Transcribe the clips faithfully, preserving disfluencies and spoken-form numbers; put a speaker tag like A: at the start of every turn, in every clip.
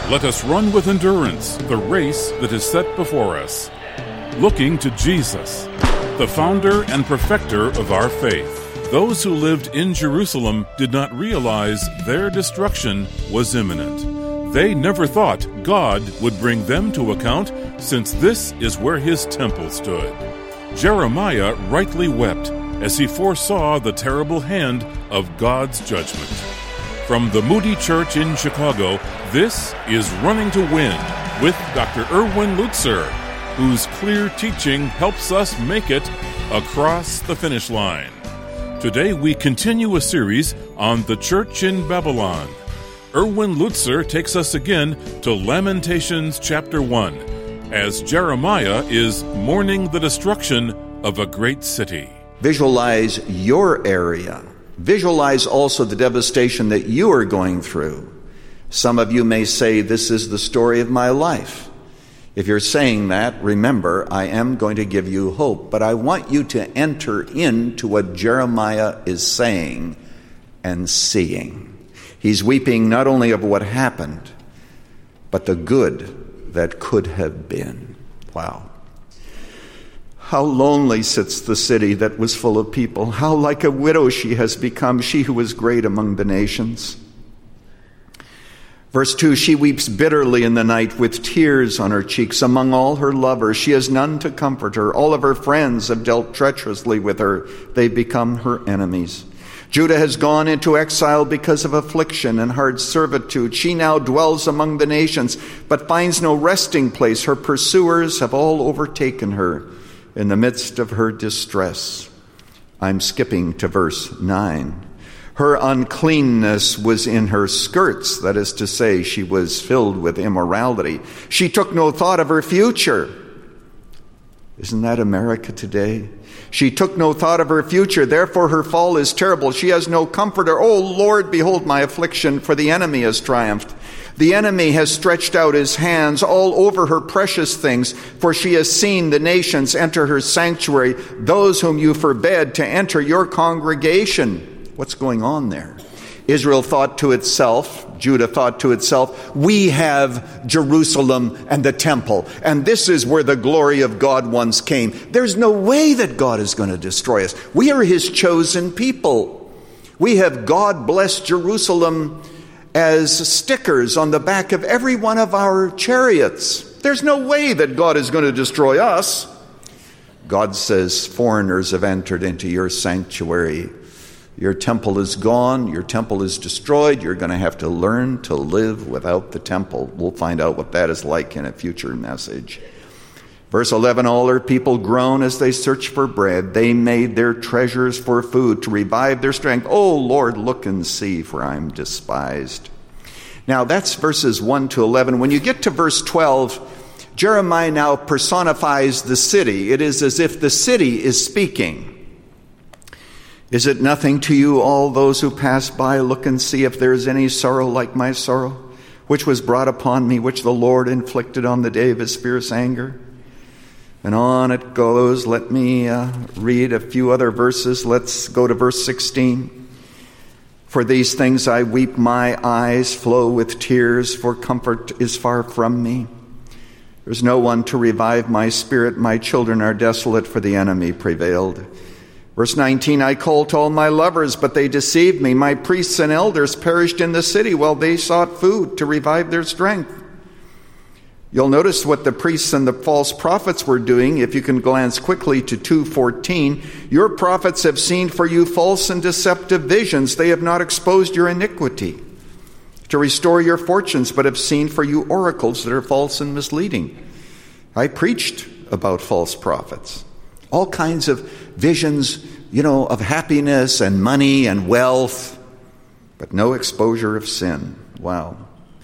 A: Let us run with endurance the race that is set before us, looking to Jesus, the founder and perfecter of our faith. Those who lived in Jerusalem did not realize their destruction was imminent. They never thought God would bring them to account, since this is where his temple stood. Jeremiah rightly wept as he foresaw the terrible hand of God's judgment. From the Moody Church in Chicago, this is Running to Win with Doctor Erwin Lutzer, whose clear teaching helps us make it across the finish line. Today we continue a series on the church in Babylon. Erwin Lutzer takes us again to Lamentations chapter one, as Jeremiah is mourning the destruction of a great city.
B: Visualize your area. Visualize also the devastation that you are going through. Some of you may say, this is the story of my life. If you're saying that, remember, I am going to give you hope. But I want you to enter into what Jeremiah is saying and seeing. He's weeping not only of what happened, but the good that could have been. Wow. How lonely sits the city that was full of people. How like a widow she has become, she who was great among the nations. Verse two, she weeps bitterly in the night with tears on her cheeks among all her lovers. She has none to comfort her. All of her friends have dealt treacherously with her. They've become her enemies. Judah has gone into exile because of affliction and hard servitude. She now dwells among the nations, but finds no resting place. Her pursuers have all overtaken her in the midst of her distress. I'm skipping to verse nine. Her uncleanness was in her skirts, that is to say, she was filled with immorality. She took no thought of her future. Isn't that America today? She took no thought of her future, therefore her fall is terrible. She has no comforter. Oh Lord, behold my affliction, for the enemy has triumphed. The enemy has stretched out his hands all over her precious things, for she has seen the nations enter her sanctuary, those whom you forbade to enter your congregation. What's going on there? Israel thought to itself, Judah thought to itself, we have Jerusalem and the temple, and this is where the glory of God once came. There's no way that God is going to destroy us. We are his chosen people. We have God bless Jerusalem as stickers on the back of every one of our chariots. There's no way that God is going to destroy us. God says, foreigners have entered into your sanctuary. Your temple is gone. Your temple is destroyed. You're going to have to learn to live without the temple. We'll find out what that is like in a future message. Verse eleven, all her people groan as they search for bread. They made their treasures for food to revive their strength. Oh, Lord, look and see, for I'm despised. Now, that's verses one to eleven. When you get to verse twelve, Jeremiah now personifies the city. It is as if the city is speaking. Is it nothing to you, all those who pass by? Look and see if there is any sorrow like my sorrow, which was brought upon me, which the Lord inflicted on the day of his fierce anger. And on it goes. Let me uh, read a few other verses. Let's go to verse sixteen. For these things I weep, my eyes flow with tears, for comfort is far from me. There's no one to revive my spirit. My children are desolate, for the enemy prevailed. Verse nineteen, I called to all my lovers, but they deceived me. My priests and elders perished in the city while they sought food to revive their strength. You'll notice what the priests and the false prophets were doing. If you can glance quickly to two fourteen, your prophets have seen for you false and deceptive visions. They have not exposed your iniquity to restore your fortunes, but have seen for you oracles that are false and misleading. I preached about false prophets. All kinds of visions, you know, of happiness and money and wealth, but no exposure of sin. Wow.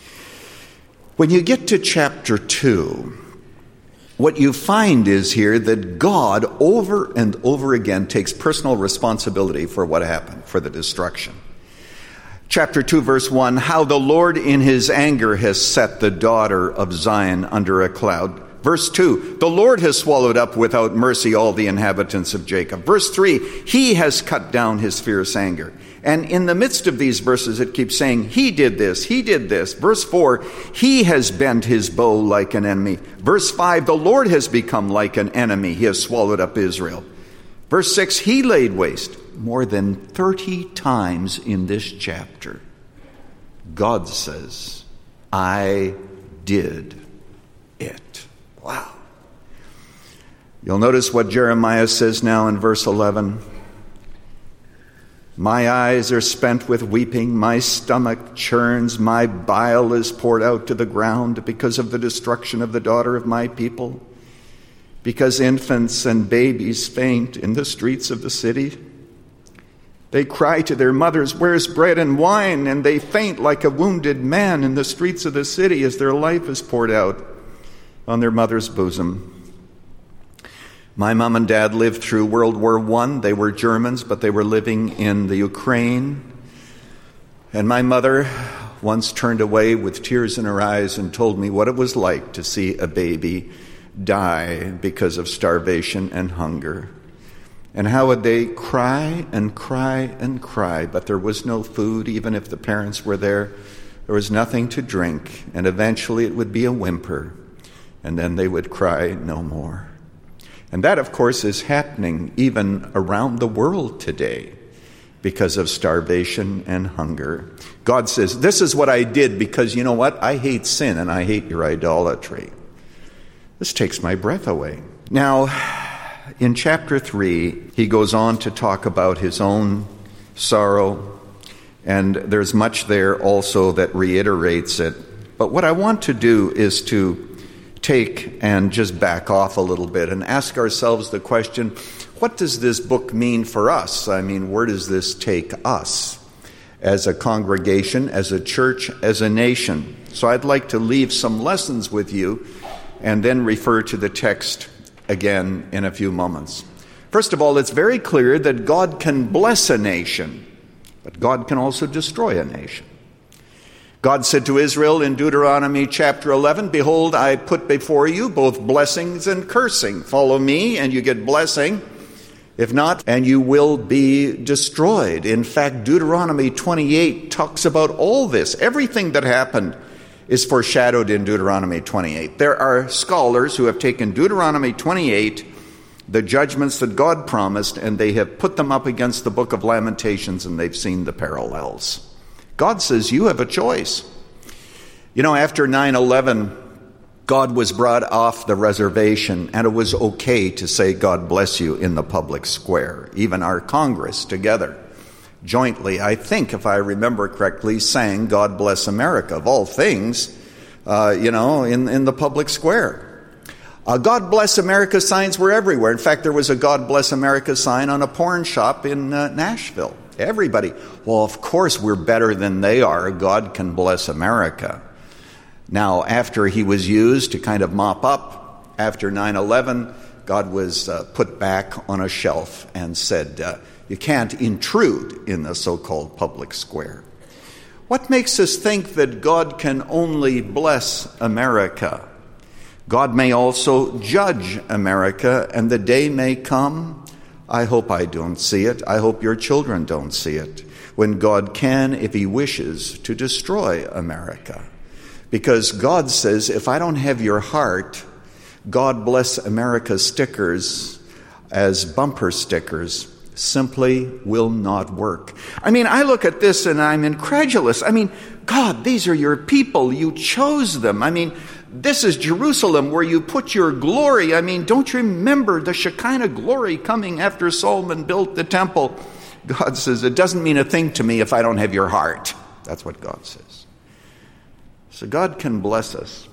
B: When you get to chapter two, what you find is here that God over and over again takes personal responsibility for what happened, for the destruction. Chapter two, verse one, how the Lord in his anger has set the daughter of Zion under a cloud. Verse two, the Lord has swallowed up without mercy all the inhabitants of Jacob. Verse three, he has cut down his fierce anger. And in the midst of these verses, it keeps saying, he did this, he did this. Verse four, he has bent his bow like an enemy. Verse five, the Lord has become like an enemy. He has swallowed up Israel. Verse six, he laid waste. More than thirty times in this chapter, God says, I did it. Wow. You'll notice what Jeremiah says now in verse eleven. My eyes are spent with weeping, my stomach churns, my bile is poured out to the ground because of the destruction of the daughter of my people, because infants and babies faint in the streets of the city. They cry to their mothers, where's bread and wine? And they faint like a wounded man in the streets of the city as their life is poured out on their mother's bosom. My mom and dad lived through World War One. They were Germans, but they were living in the Ukraine. And my mother once turned away with tears in her eyes and told me what it was like to see a baby die because of starvation and hunger. And how would they cry and cry and cry, but there was no food, even if the parents were there. There was nothing to drink, and eventually it would be a whimper, and then they would cry no more. And that, of course, is happening even around the world today because of starvation and hunger. God says, this is what I did because, you know what? I hate sin and I hate your idolatry. This takes my breath away. Now, in chapter three, he goes on to talk about his own sorrow, and there's much there also that reiterates it. But what I want to do is to take and just back off a little bit and ask ourselves the question, what does this book mean for us? I mean, where does this take us as a congregation, as a church, as a nation? So I'd like to leave some lessons with you and then refer to the text again in a few moments. First of all, it's very clear that God can bless a nation, but God can also destroy a nation. God said to Israel in Deuteronomy chapter eleven, behold, I put before you both blessings and cursing. Follow me and you get blessing. If not, and you will be destroyed. In fact, Deuteronomy twenty-eight talks about all this. Everything that happened is foreshadowed in Deuteronomy twenty-eight. There are scholars who have taken Deuteronomy twenty-eight, the judgments that God promised, and they have put them up against the book of Lamentations, and they've seen the parallels. God says you have a choice. You know, after nine eleven, God was brought off the reservation, and it was okay to say God bless you in the public square. Even our Congress together, jointly, I think, if I remember correctly, sang God Bless America, of all things, uh, you know, in, in the public square. Uh, God Bless America signs were everywhere. In fact, there was a God Bless America sign on a porn shop in uh, Nashville. Everybody, well, of course we're better than they are. God can bless America. Now, after he was used to kind of mop up, after nine eleven, God was uh, put back on a shelf and said, uh, you can't intrude in the so-called public square. What makes us think that God can only bless America? God may also judge America, and the day may come, I hope I don't see it. I hope your children don't see it. When God can, if he wishes, to destroy America. Because God says, if I don't have your heart, God Bless America stickers as bumper stickers simply will not work. I mean, I look at this and I'm incredulous. I mean, God, these are your people. You chose them. I mean, this is Jerusalem where you put your glory. I mean, don't you remember the Shekinah glory coming after Solomon built the temple? God says, it doesn't mean a thing to me if I don't have your heart. That's what God says. So God can bless us.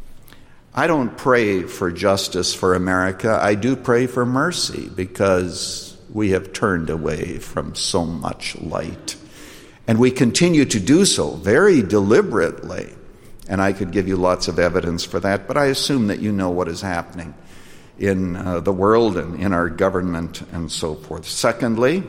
B: I don't pray for justice for America. I do pray for mercy because we have turned away from so much light. And we continue to do so very deliberately. And I could give you lots of evidence for that, but I assume that you know what is happening in uh, the world and in our government and so forth. Secondly,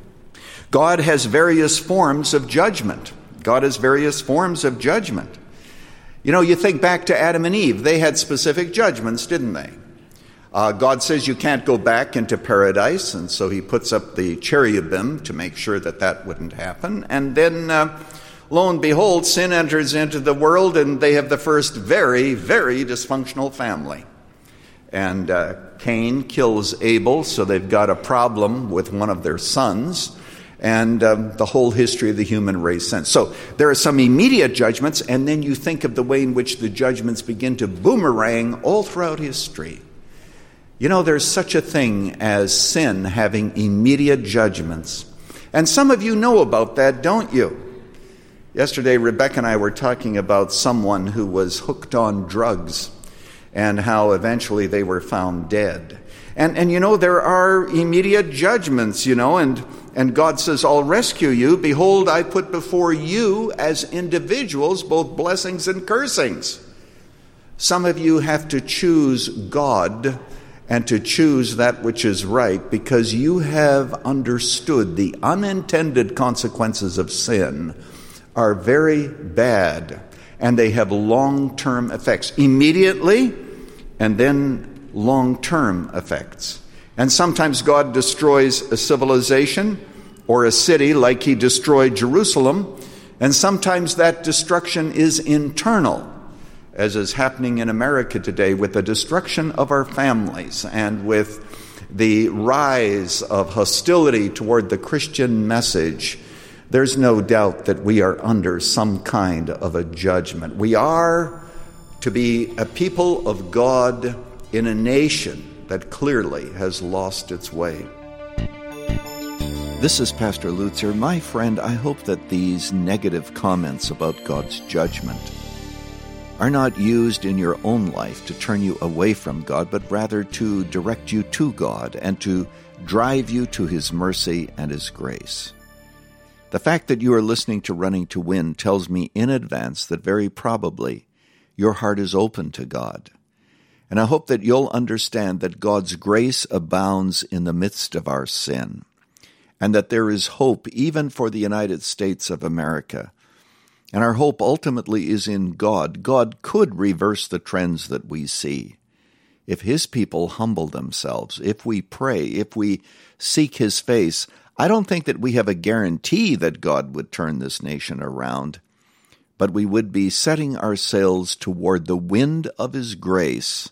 B: God has various forms of judgment. God has various forms of judgment. You know, you think back to Adam and Eve. They had specific judgments, didn't they? Uh, God says you can't go back into paradise, and so he puts up the cherubim to make sure that that wouldn't happen. And then, uh, lo and behold, sin enters into the world, and they have the first very, very dysfunctional family. And uh, Cain kills Abel, so they've got a problem with one of their sons, and um, the whole history of the human race since. So there are some immediate judgments, and then you think of the way in which the judgments begin to boomerang all throughout history. You know, there's such a thing as sin having immediate judgments. And some of you know about that, don't you? Yesterday, Rebecca and I were talking about someone who was hooked on drugs and how eventually they were found dead. And, and you know, there are immediate judgments, you know, and, and God says, I'll rescue you. Behold, I put before you as individuals both blessings and cursings. Some of you have to choose God and to choose that which is right, because you have understood the unintended consequences of sin are very bad, and they have long-term effects, immediately, and then long-term effects. And sometimes God destroys a civilization or a city like he destroyed Jerusalem, and sometimes that destruction is internal, as is happening in America today with the destruction of our families and with the rise of hostility toward the Christian message. There's no doubt that we are under some kind of a judgment. We are to be a people of God in a nation that clearly has lost its way.
C: This is Pastor Lutzer. My friend, I hope that these negative comments about God's judgment are not used in your own life to turn you away from God, but rather to direct you to God and to drive you to his mercy and his grace. The fact that you are listening to Running to Win tells me in advance that very probably your heart is open to God. And I hope that you'll understand that God's grace abounds in the midst of our sin, and that there is hope even for the United States of America. And our hope ultimately is in God. God could reverse the trends that we see. If his people humble themselves, if we pray, if we seek his face, I don't think that we have a guarantee that God would turn this nation around, but we would be setting our sails toward the wind of his grace.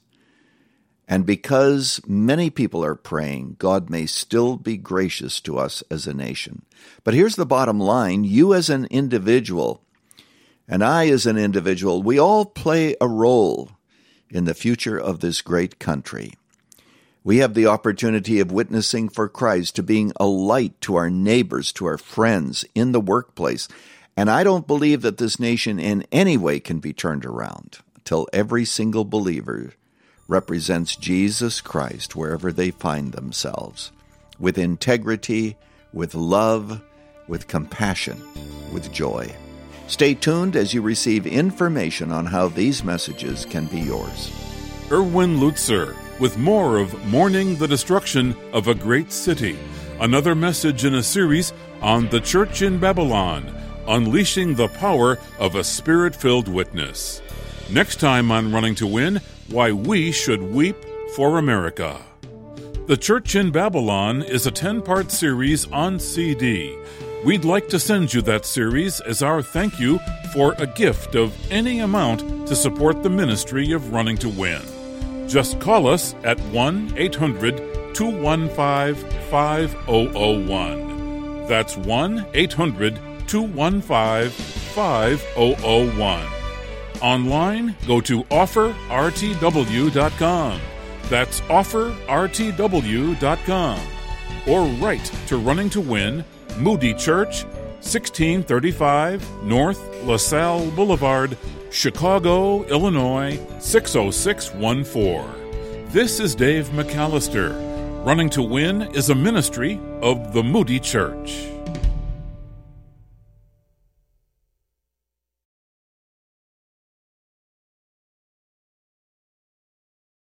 C: And because many people are praying, God may still be gracious to us as a nation. But here's the bottom line. You as an individual, and I as an individual, we all play a role in the future of this great country. We have the opportunity of witnessing for Christ, to being a light to our neighbors, to our friends, in the workplace. And I don't believe that this nation in any way can be turned around until every single believer represents Jesus Christ wherever they find themselves, with integrity, with love, with compassion, with joy. Stay tuned as you receive information on how these messages can be yours.
A: Erwin Lutzer with more of Mourning the Destruction of a Great City, another message in a series on the Church in Babylon, unleashing the power of a Spirit-filled witness. Next time on Running to Win, why we should weep for America. The Church in Babylon is a ten-part series on C D. We'd like to send you that series as our thank you for a gift of any amount to support the ministry of Running to Win. Just call us at one eight hundred two one five five zero zero one. That's one eight hundred two one five five zero zero one. Online, go to offer r t w dot com. That's offer r t w dot com. Or write to Running to Win, Moody Church, sixteen thirty-five North LaSalle Boulevard, Chicago, Illinois, six oh six one four. This is Dave McAllister. Running to Win is a ministry of the Moody Church.